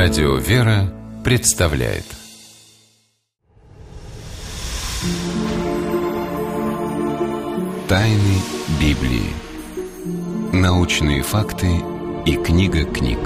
Радио «Вера» представляет Тайны Библии. Научные факты и книга книг.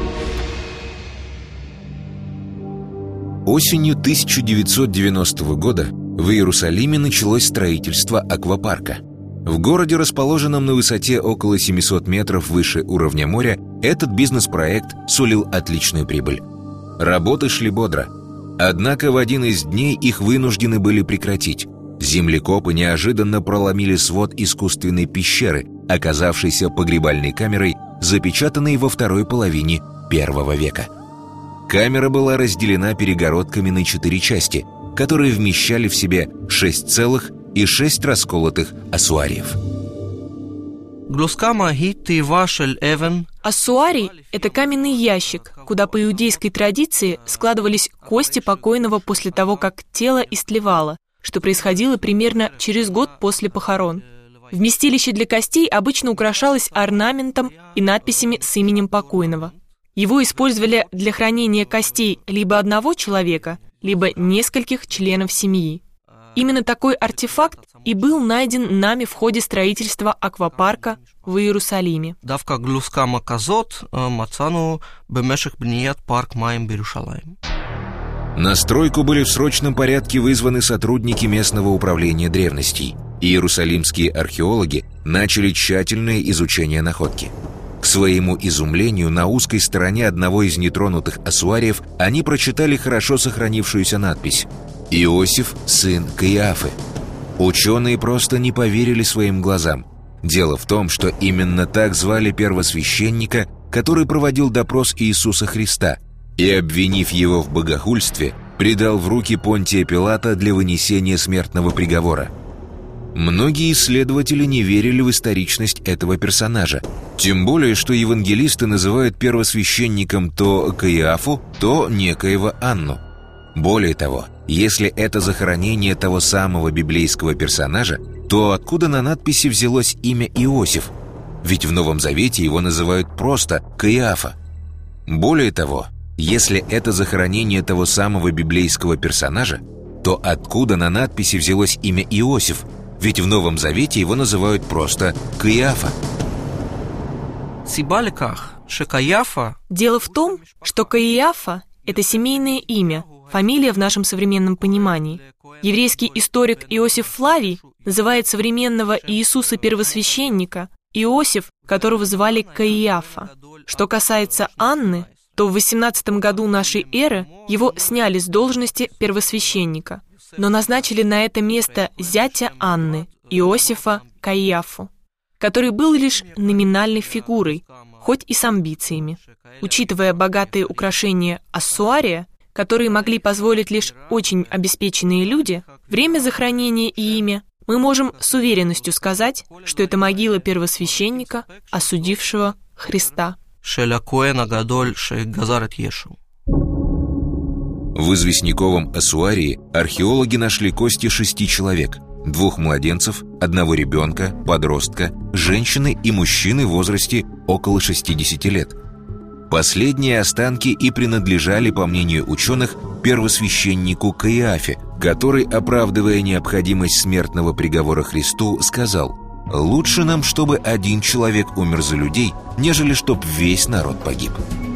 Осенью 1990 года в Иерусалиме началось строительство аквапарка. В городе, расположенном на высоте около 700 метров выше уровня моря, этот бизнес-проект сулил отличную прибыль. Работы шли бодро. Однако в один из дней их вынуждены были прекратить. Землекопы неожиданно проломили свод искусственной пещеры, оказавшейся погребальной камерой, запечатанной во второй половине I века. Камера была разделена перегородками на 4 части, которые вмещали в себе 6 целых и 6 расколотых ассуариев. Ассуарий – это каменный ящик, куда по иудейской традиции складывались кости покойного после того, как тело истлевало, что происходило примерно через год после похорон. Вместилище для костей обычно украшалось орнаментом и надписями с именем покойного. Его использовали для хранения костей либо одного человека, либо нескольких членов семьи. Именно такой артефакт и был найден нами в ходе строительства аквапарка в Иерусалиме. На стройку были в срочном порядке вызваны сотрудники местного управления древностей. Иерусалимские археологи начали тщательное изучение находки. К своему изумлению, на узкой стороне одного из нетронутых ассуариев они прочитали хорошо сохранившуюся надпись: «Иосиф, сын Каиафы». Ученые просто не поверили своим глазам. Дело в том, что именно так звали первосвященника, который проводил допрос Иисуса Христа и, обвинив его в богохульстве, предал в руки Понтия Пилата для вынесения смертного приговора. Многие исследователи не верили в историчность этого персонажа, тем более, что евангелисты называют первосвященником то Каиафу, то некоего Анну. Более того, если это захоронение того самого библейского персонажа, то откуда на надписи взялось имя Иосиф? Ведь в Новом Завете его называют просто Каиафа. Более того, если это захоронение того самого библейского персонажа, то откуда на надписи взялось имя Иосиф? Ведь в Новом Завете его называют просто Каиафа. Дело в том, что Каиафа – это семейное имя, фамилия в нашем современном понимании. Еврейский историк Иосиф Флавий называет современного Иисуса первосвященника Иосиф, которого звали Каиафа. Что касается Анны, то в 18 году нашей эры его сняли с должности первосвященника, но назначили на это место зятя Анны, Иосифа Каиафу, который был лишь номинальной фигурой, хоть и с амбициями. Учитывая богатые украшения ассуария, которые могли позволить лишь очень обеспеченные люди, время захоронения и имя, мы можем с уверенностью сказать, что это могила первосвященника, осудившего Христа. В известняковом ассуарии археологи нашли кости 6 человек: 2 младенцев, 1 ребенка, подростка, женщины и мужчины в возрасте около 60 лет. Последние останки и принадлежали, по мнению ученых, первосвященнику Каиафе, который, оправдывая необходимость смертного приговора Христу, сказал: «Лучше нам, чтобы 1 человек умер за людей, нежели чтоб весь народ погиб».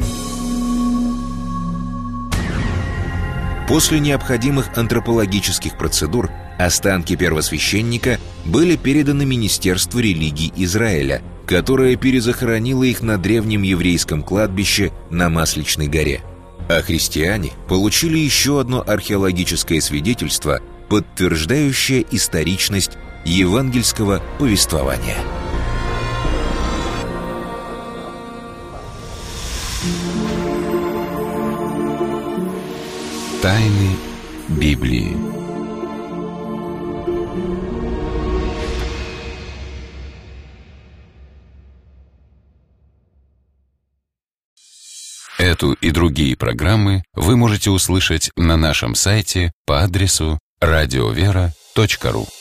После необходимых антропологических процедур останки первосвященника были переданы Министерству религии Израиля, которое перезахоронило их на древнем еврейском кладбище на Масличной горе. А христиане получили еще одно археологическое свидетельство, подтверждающее историчность евангельского повествования. Тайны Библии. Эту и другие программы вы можете услышать на нашем сайте по адресу radiovera.ru.